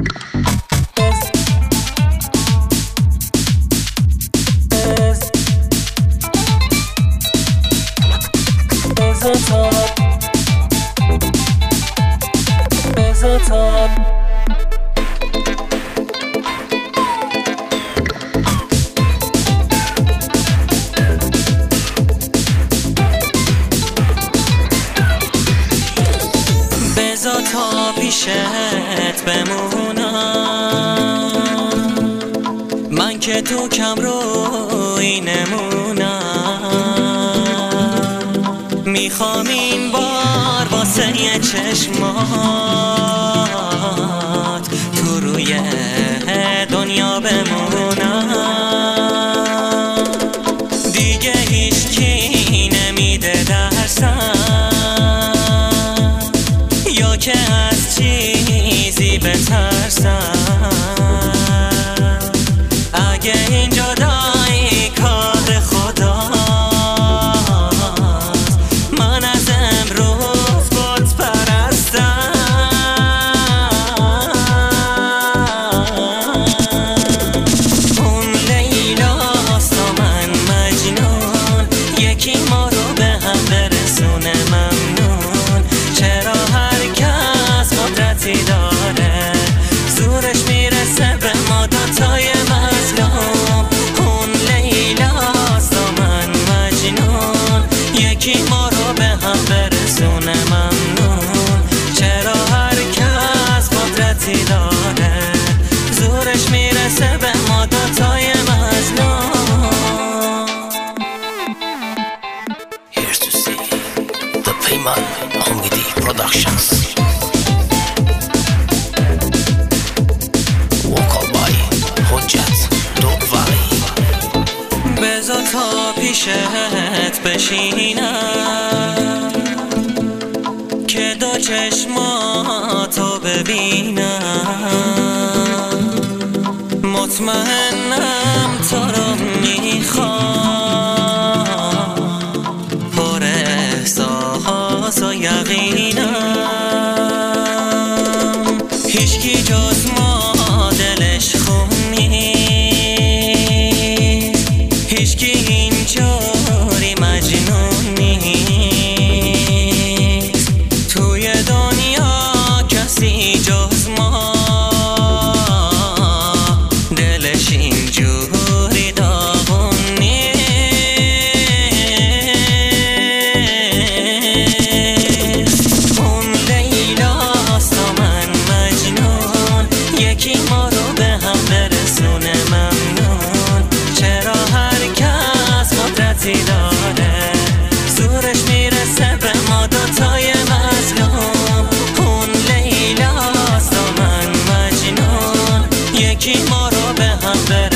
بذار تا پیشت بمونم، من که تو کم روی نمونم. میخوام این بار واسه یه چشمات تو روی دنیا بمونم. دیگه هیچکی نمیده درسم، یا که از چیزی بترسم. اگه این جدایی کار خداست، من از امروز بت پرستم. اون لیلاست و من مجنون، یکی ما رو به هم برسونه ممنون. چرا هر کس قدرتی داره، زورش میرسه به ما دوتای مظلوم. اون لیلاست و من مجنون، یکی ما رو به هم برسونه ممنون. چرا هر کس قدرتی داره، زورش میرسه به ما دوتای مظلوم. Here's to see the Payman Omidi Productions. Vocal by Hojjat Dogvali. بذار تا پیشت بشینم که دو چشماتو ببینم. مطمئنم تو رو میخوام، پر احساس و یقینم. هیچکی جز ما دلش خون نیست، هیچکی اینجوری مجنون نیست. توی دنیا کسی جز ما دلش اینجوری داغون نیست. اون لیلاست و من مجنون، یکی ما رو به هم برسونه ممنون. چرا هر کس قدرتی داره، زورش میرسه به ما دوتای مظلوم. اون لیلاست و من مجنون، یکی ما رو به هم برسونه